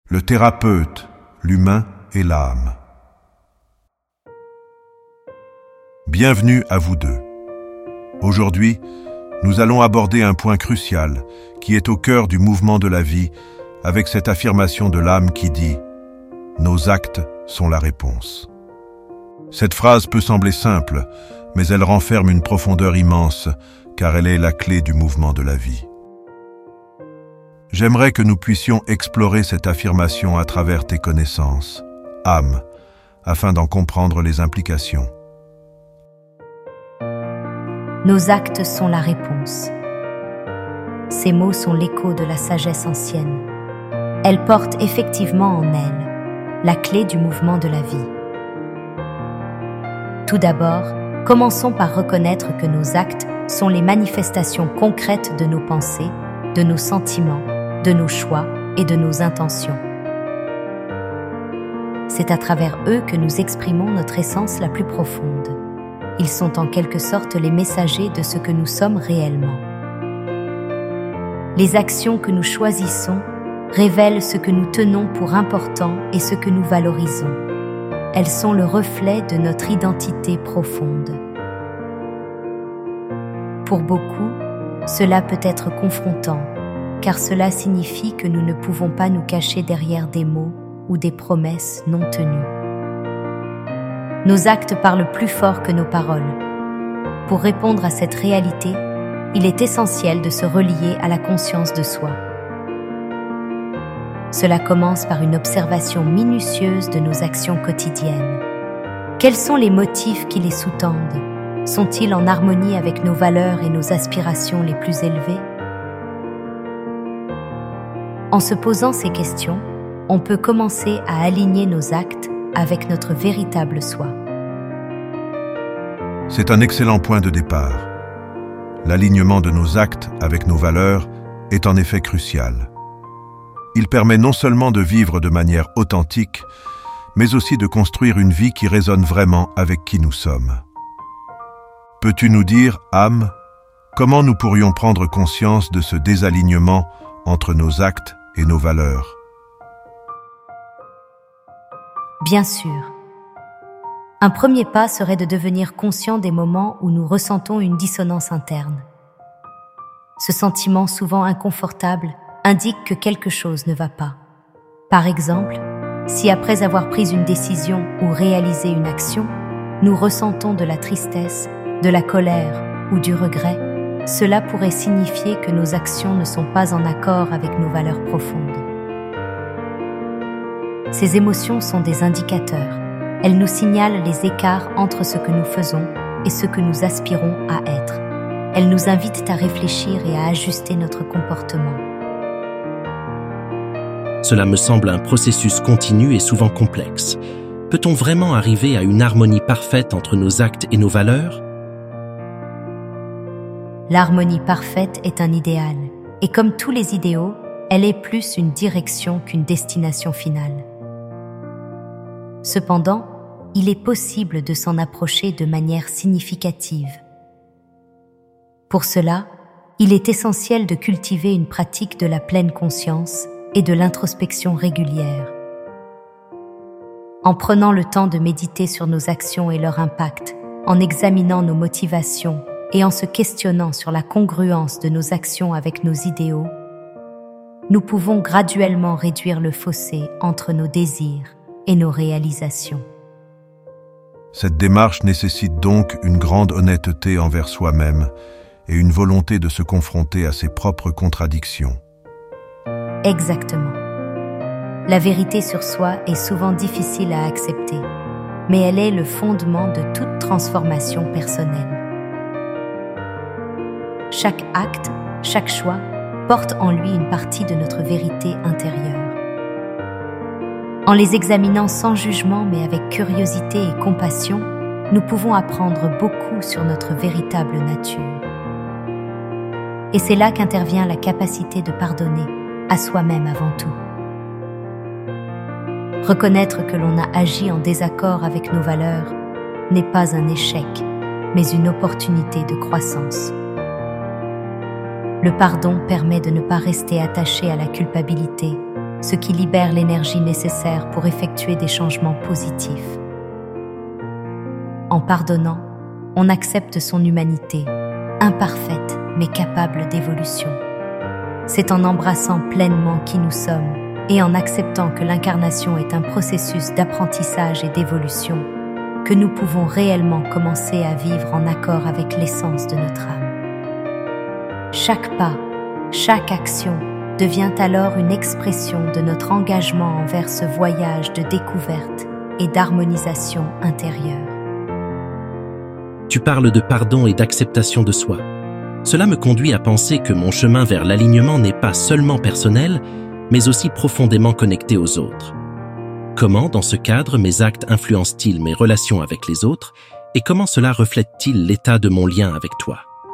le thérapeute, l'humain et l'âme. Bienvenue à vous deux. Aujourd'hui, nous allons aborder un point crucial qui est au cœur du mouvement de la vie avec cette affirmation de l'âme qui dit « Nos actes sont la réponse ». Cette phrase peut sembler simple, mais elle renferme une profondeur immense car elle est la clé du mouvement de la vie. J'aimerais que nous puissions explorer cette affirmation à travers tes connaissances, âme, afin d'en comprendre les implications. Nos actes sont la réponse. Ces mots sont l'écho de la sagesse ancienne. Elles portent effectivement en elles la clé du mouvement de la vie. Tout d'abord, commençons par reconnaître que nos actes sont les manifestations concrètes de nos pensées, de nos sentiments, de nos choix et de nos intentions. C'est à travers eux que nous exprimons notre essence la plus profonde. Ils sont en quelque sorte les messagers de ce que nous sommes réellement. Les actions que nous choisissons révèlent ce que nous tenons pour important et ce que nous valorisons. Elles sont le reflet de notre identité profonde. Pour beaucoup, cela peut être confrontant, car cela signifie que nous ne pouvons pas nous cacher derrière des mots ou des promesses non tenues. Nos actes parlent plus fort que nos paroles. Pour répondre à cette réalité, il est essentiel de se relier à la conscience de soi. Cela commence par une observation minutieuse de nos actions quotidiennes. Quels sont les motifs qui les sous-tendent ? Sont-ils en harmonie avec nos valeurs et nos aspirations les plus élevées ? En se posant ces questions, on peut commencer à aligner nos actes avec notre véritable soi. C'est un excellent point de départ. L'alignement de nos actes avec nos valeurs est en effet crucial. Il permet non seulement de vivre de manière authentique, mais aussi de construire une vie qui résonne vraiment avec qui nous sommes. Peux-tu nous dire, âme, comment nous pourrions prendre conscience de ce désalignement entre nos actes et nos valeurs? Bien sûr. Un premier pas serait de devenir conscient des moments où nous ressentons une dissonance interne. Ce sentiment souvent inconfortable indique que quelque chose ne va pas. Par exemple, si après avoir pris une décision ou réalisé une action, nous ressentons de la tristesse, de la colère ou du regret, cela pourrait signifier que nos actions ne sont pas en accord avec nos valeurs profondes. Ces émotions sont des indicateurs. Elles nous signalent les écarts entre ce que nous faisons et ce que nous aspirons à être. Elles nous invitent à réfléchir et à ajuster notre comportement. Cela me semble un processus continu et souvent complexe. Peut-on vraiment arriver à une harmonie parfaite entre nos actes et nos valeurs ? L'harmonie parfaite est un idéal, et comme tous les idéaux, elle est plus une direction qu'une destination finale. Cependant, il est possible de s'en approcher de manière significative. Pour cela, il est essentiel de cultiver une pratique de la pleine conscience et de l'introspection régulière. En prenant le temps de méditer sur nos actions et leur impact, en examinant nos motivations et en se questionnant sur la congruence de nos actions avec nos idéaux, nous pouvons graduellement réduire le fossé entre nos désirs et nos réalisations. Cette démarche nécessite donc une grande honnêteté envers soi-même et une volonté de se confronter à ses propres contradictions. Exactement. La vérité sur soi est souvent difficile à accepter, mais elle est le fondement de toute transformation personnelle. Chaque acte, chaque choix, porte en lui une partie de notre vérité intérieure. En les examinant sans jugement mais avec curiosité et compassion, nous pouvons apprendre beaucoup sur notre véritable nature. Et c'est là qu'intervient la capacité de pardonner, à soi-même avant tout. Reconnaître que l'on a agi en désaccord avec nos valeurs n'est pas un échec, mais une opportunité de croissance. Le pardon permet de ne pas rester attaché à la culpabilité, ce qui libère l'énergie nécessaire pour effectuer des changements positifs. En pardonnant, on accepte son humanité, imparfaite mais capable d'évolution. C'est en embrassant pleinement qui nous sommes et en acceptant que l'incarnation est un processus d'apprentissage et d'évolution que nous pouvons réellement commencer à vivre en accord avec l'essence de notre âme. Chaque pas, chaque action devient alors une expression de notre engagement envers ce voyage de découverte et d'harmonisation intérieure. Tu parles de pardon et d'acceptation de soi. Cela me conduit à penser que mon chemin vers l'alignement n'est pas seulement personnel, mais aussi profondément connecté aux autres. Comment, dans ce cadre, mes actes influencent-ils mes relations avec les autres et comment cela reflète-t-il l'état de mon lien avec toi?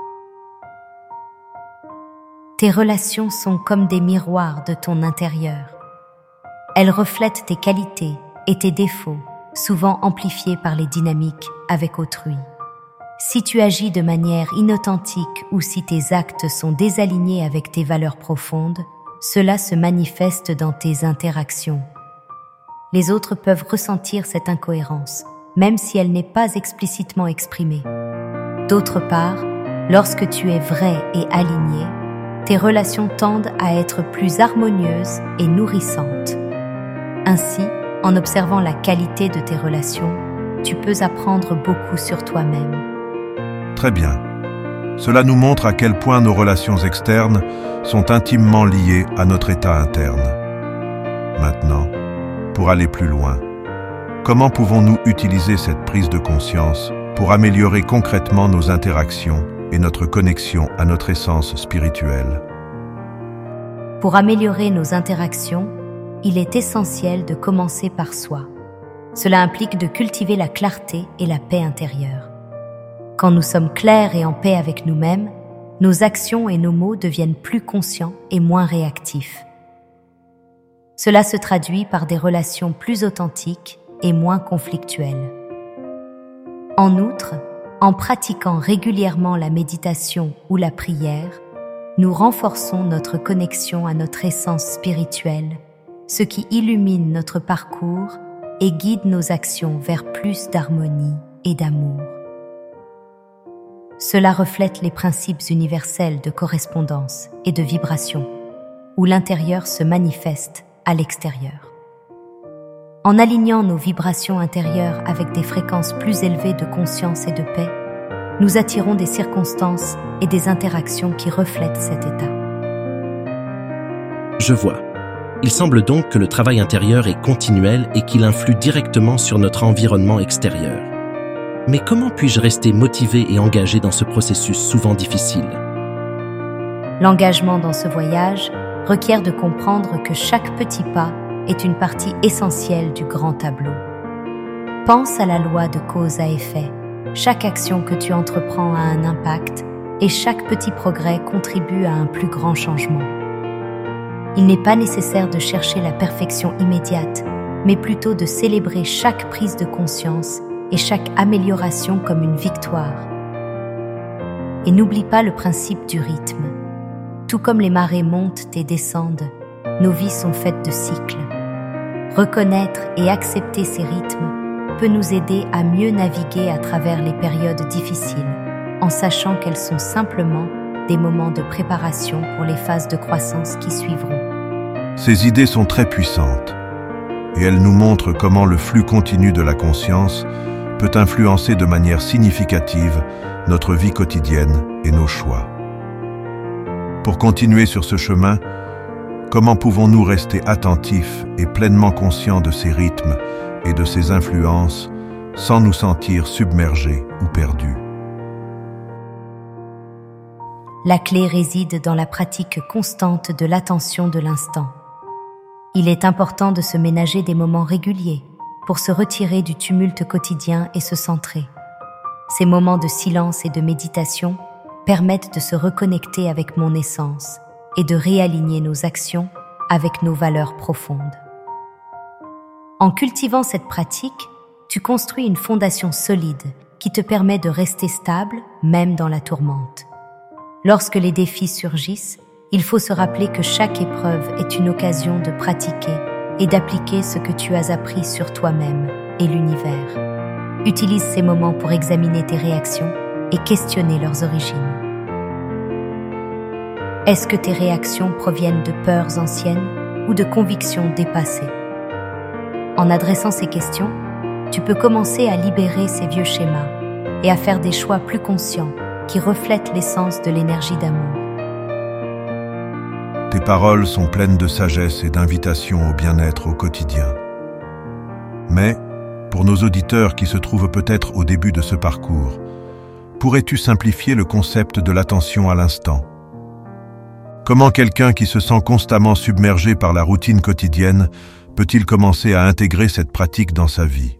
Tes relations sont comme des miroirs de ton intérieur. Elles reflètent tes qualités et tes défauts, souvent amplifiés par les dynamiques avec autrui. Si tu agis de manière inauthentique ou si tes actes sont désalignés avec tes valeurs profondes, cela se manifeste dans tes interactions. Les autres peuvent ressentir cette incohérence, même si elle n'est pas explicitement exprimée. D'autre part, lorsque tu es vrai et aligné, tes relations tendent à être plus harmonieuses et nourrissantes. Ainsi, en observant la qualité de tes relations, tu peux apprendre beaucoup sur toi-même. Très bien. Cela nous montre à quel point nos relations externes sont intimement liées à notre état interne. Maintenant, pour aller plus loin, comment pouvons-nous utiliser cette prise de conscience pour améliorer concrètement nos interactions et notre connexion à notre essence spirituelle? Pour améliorer nos interactions, il est essentiel de commencer par soi. Cela implique de cultiver la clarté et la paix intérieure. Quand nous sommes clairs et en paix avec nous-mêmes, nos actions et nos mots deviennent plus conscients et moins réactifs. Cela se traduit par des relations plus authentiques et moins conflictuelles. En outre, en pratiquant régulièrement la méditation ou la prière, nous renforçons notre connexion à notre essence spirituelle, ce qui illumine notre parcours et guide nos actions vers plus d'harmonie et d'amour. Cela reflète les principes universels de correspondance et de vibration, où l'intérieur se manifeste à l'extérieur. En alignant nos vibrations intérieures avec des fréquences plus élevées de conscience et de paix, nous attirons des circonstances et des interactions qui reflètent cet état. Je vois. Il semble donc que le travail intérieur est continuel et qu'il influe directement sur notre environnement extérieur. Mais comment puis-je rester motivé et engagé dans ce processus souvent difficile? L'engagement dans ce voyage requiert de comprendre que chaque petit pas est une partie essentielle du grand tableau. Pense à la loi de cause à effet. Chaque action que tu entreprends a un impact et chaque petit progrès contribue à un plus grand changement. Il n'est pas nécessaire de chercher la perfection immédiate, mais plutôt de célébrer chaque prise de conscience et chaque amélioration comme une victoire. Et n'oublie pas le principe du rythme. Tout comme les marées montent et descendent, nos vies sont faites de cycles. Reconnaître et accepter ces rythmes peut nous aider à mieux naviguer à travers les périodes difficiles, en sachant qu'elles sont simplement des moments de préparation pour les phases de croissance qui suivront. Ces idées sont très puissantes, et elles nous montrent comment le flux continu de la conscience peut influencer de manière significative notre vie quotidienne et nos choix. Pour continuer sur ce chemin, comment pouvons-nous rester attentifs et pleinement conscients de ces rythmes et de ces influences sans nous sentir submergés ou perdus? La clé réside dans la pratique constante de l'attention de l'instant. Il est important de se ménager des moments réguliers pour se retirer du tumulte quotidien et se centrer. Ces moments de silence et de méditation permettent de se reconnecter avec mon essence et de réaligner nos actions avec nos valeurs profondes. En cultivant cette pratique, tu construis une fondation solide qui te permet de rester stable même dans la tourmente. Lorsque les défis surgissent, il faut se rappeler que chaque épreuve est une occasion de pratiquer et d'appliquer ce que tu as appris sur toi-même et l'univers. Utilise ces moments pour examiner tes réactions et questionner leurs origines. Est-ce que tes réactions proviennent de peurs anciennes ou de convictions dépassées? En adressant ces questions, tu peux commencer à libérer ces vieux schémas et à faire des choix plus conscients qui reflètent l'essence de l'énergie d'amour. Tes paroles sont pleines de sagesse et d'invitation au bien-être au quotidien. Mais, pour nos auditeurs qui se trouvent peut-être au début de ce parcours, pourrais-tu simplifier le concept de l'attention à l'instant? Comment quelqu'un qui se sent constamment submergé par la routine quotidienne peut-il commencer à intégrer cette pratique dans sa vie?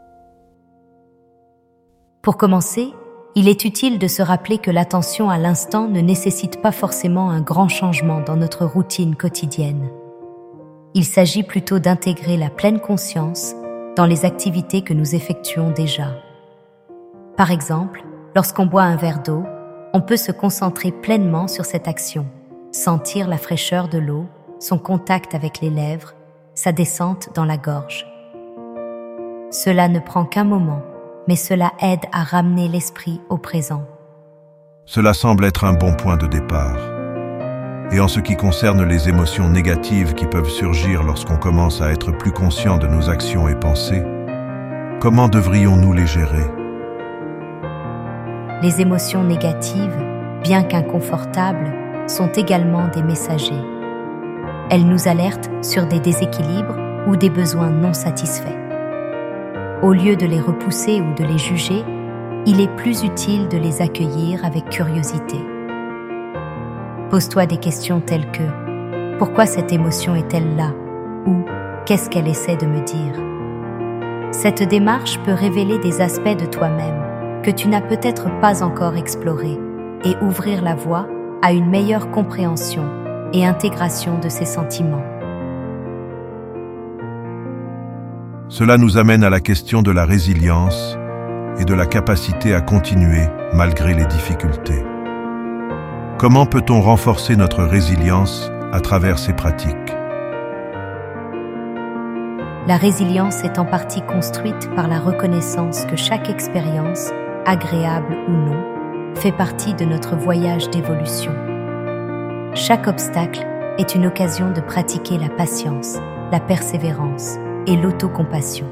Pour commencer, il est utile de se rappeler que l'attention à l'instant ne nécessite pas forcément un grand changement dans notre routine quotidienne. Il s'agit plutôt d'intégrer la pleine conscience dans les activités que nous effectuons déjà. Par exemple, lorsqu'on boit un verre d'eau, on peut se concentrer pleinement sur cette action, sentir la fraîcheur de l'eau, son contact avec les lèvres, sa descente dans la gorge. Cela ne prend qu'un moment, mais cela aide à ramener l'esprit au présent. Cela semble être un bon point de départ. Et en ce qui concerne les émotions négatives qui peuvent surgir lorsqu'on commence à être plus conscient de nos actions et pensées, comment devrions-nous les gérer? Les émotions négatives, bien qu'inconfortables, sont également des messagers. Elles nous alertent sur des déséquilibres ou des besoins non satisfaits. Au lieu de les repousser ou de les juger, il est plus utile de les accueillir avec curiosité. Pose-toi des questions telles que « Pourquoi cette émotion est-elle là ?» ou « Qu'est-ce qu'elle essaie de me dire ?» Cette démarche peut révéler des aspects de toi-même que tu n'as peut-être pas encore explorés et ouvrir la voie à une meilleure compréhension et intégration de ces sentiments. Cela nous amène à la question de la résilience et de la capacité à continuer malgré les difficultés. Comment peut-on renforcer notre résilience à travers ces pratiques? La résilience est en partie construite par la reconnaissance que chaque expérience, agréable ou non, fait partie de notre voyage d'évolution. Chaque obstacle est une occasion de pratiquer la patience, la persévérance et l'autocompassion.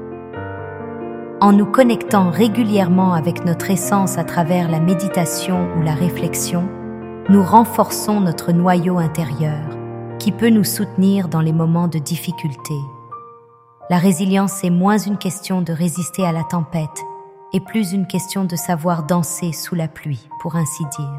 En nous connectant régulièrement avec notre essence à travers la méditation ou la réflexion, nous renforçons notre noyau intérieur, qui peut nous soutenir dans les moments de difficulté. La résilience est moins une question de résister à la tempête et plus une question de savoir danser sous la pluie, pour ainsi dire.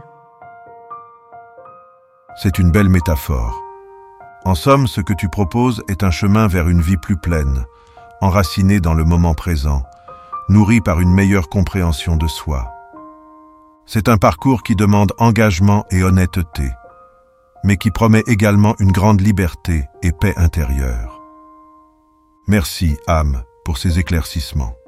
C'est une belle métaphore. En somme, ce que tu proposes est un chemin vers une vie plus pleine, enracinée dans le moment présent, nourrie par une meilleure compréhension de soi. C'est un parcours qui demande engagement et honnêteté, mais qui promet également une grande liberté et paix intérieure. Merci, âme, pour ces éclaircissements.